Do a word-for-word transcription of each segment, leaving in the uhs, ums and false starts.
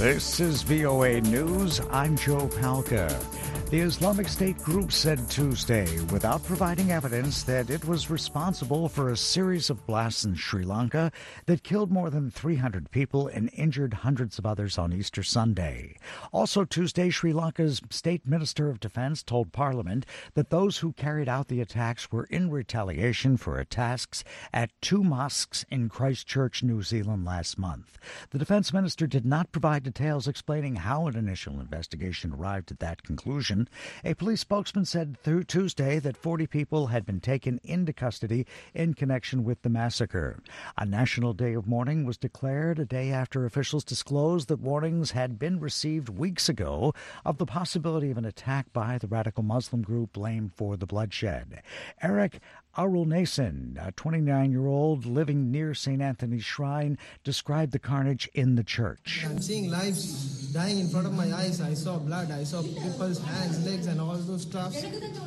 This is V O A News. I'm Joe Palca. The Islamic State group said Tuesday, without providing evidence, that it was responsible for a series of blasts in Sri Lanka that killed more than three hundred people and injured hundreds of others on Easter Sunday. Also Tuesday, Sri Lanka's State Minister of Defense told Parliament that those who carried out the attacks were in retaliation for attacks at two mosques in Christchurch, New Zealand last month. The defense minister did not provide details explaining how an initial investigation arrived at that conclusion. A police spokesman said through Tuesday that forty people had been taken into custody in connection with the massacre. A national day of mourning was declared a day after officials disclosed that warnings had been received weeks ago of the possibility of an attack by the radical Muslim group blamed for the bloodshed. Eric Arunason, a twenty-nine-year-old living near Saint Anthony's Shrine, described the carnage in the church. I'm seeing lives dying in front of my eyes. I saw blood. I saw people's hands, legs, and all those stuffs.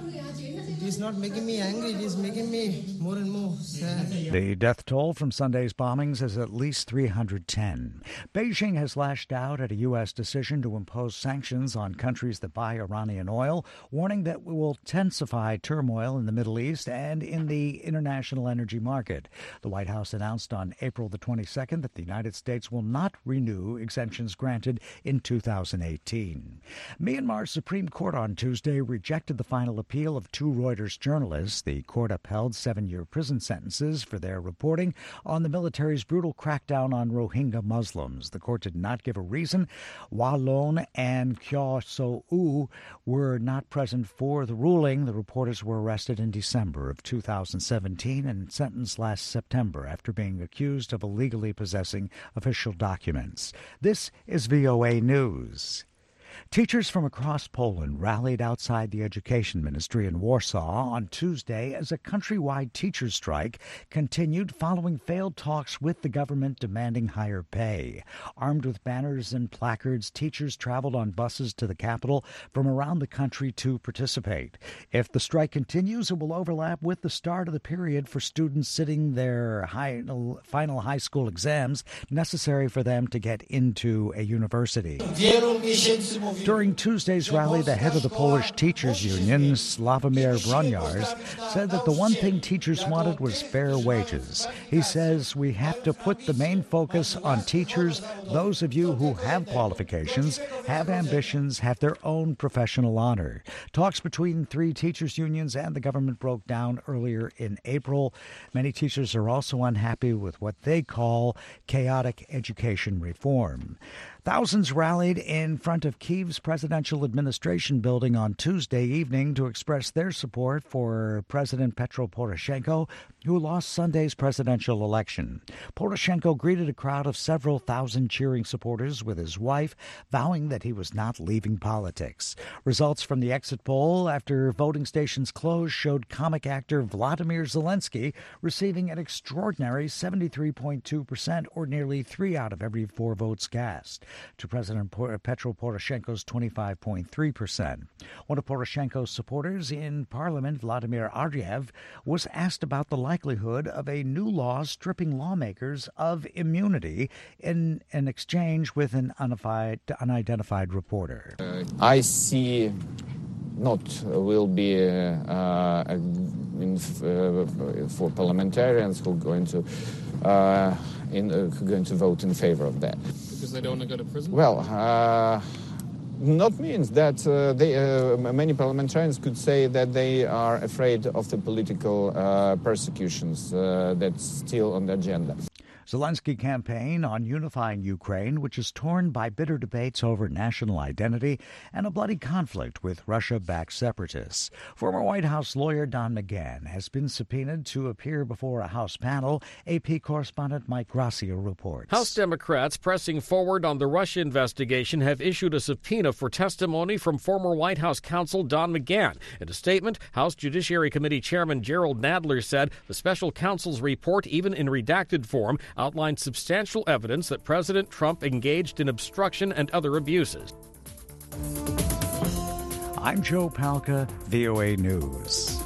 It is not making me angry. It is making me more and more sad. The death toll from Sunday's bombings is at least three hundred ten. Beijing has lashed out at a U S decision to impose sanctions on countries that buy Iranian oil, warning that it will intensify turmoil in the Middle East and in the international energy market. The White House announced on April the twenty-second that the United States will not renew exemptions granted in two thousand eighteen. Myanmar's Supreme Court on Tuesday rejected the final appeal of two Reuters journalists. The court upheld seven-year prison sentences for their reporting on the military's brutal crackdown on Rohingya Muslims. The court did not give a reason. Wa Lon and Kyaw So-u were not present for the ruling. The reporters were arrested in December of two thousand seventeen and sentenced last September after being accused of illegally possessing official documents. This is V O A News. Teachers from across Poland rallied outside the Education Ministry in Warsaw on Tuesday as a countrywide teachers' strike continued following failed talks with the government demanding higher pay. Armed with banners and placards, teachers traveled on buses to the capital from around the country to participate. If the strike continues, it will overlap with the start of the period for students sitting their high, final high school exams necessary for them to get into a university. During Tuesday's rally, the head of the Polish Teachers Union, Sławomir Broniarz, said that the one thing teachers wanted was fair wages. He says we have to put the main focus on teachers, those of you who have qualifications, have ambitions, have their own professional honor. Talks between three teachers' unions and the government broke down earlier in April. Many teachers are also unhappy with what they call chaotic education reform. Thousands rallied in front of Kyiv's presidential administration building on Tuesday evening to express their support for President Petro Poroshenko, who lost Sunday's presidential election. Poroshenko greeted a crowd of several thousand cheering supporters with his wife, vowing that he was not leaving politics. Results from the exit poll after voting stations closed showed comic actor Vladimir Zelensky receiving an extraordinary seventy-three point two percent, or nearly three out of every four votes cast, to President Petro Poroshenko's twenty-five point three percent. One of Poroshenko's supporters in Parliament, Vladimir Ardiev, was asked about the likelihood of a new law stripping lawmakers of immunity in an exchange with an unidentified reporter. I see not will be uh, in, uh, for parliamentarians who are going to uh, in, uh, who are going to vote in favor of that. Because they don't want to go to prison? Well, uh, not means that uh, they, uh, many parliamentarians could say that they are afraid of the political uh, persecutions uh, that's still on the agenda. Zelensky campaign on unifying Ukraine, which is torn by bitter debates over national identity and a bloody conflict with Russia-backed separatists. Former White House lawyer Don McGahn has been subpoenaed to appear before a House panel. A P correspondent Mike Gracia reports. House Democrats pressing forward on the Russia investigation have issued a subpoena for testimony from former White House counsel Don McGahn. In a statement, House Judiciary Committee Chairman Gerald Nadler said the special counsel's report, even in redacted form, outlined substantial evidence that President Trump engaged in obstruction and other abuses. I'm Joe Palca, V O A News.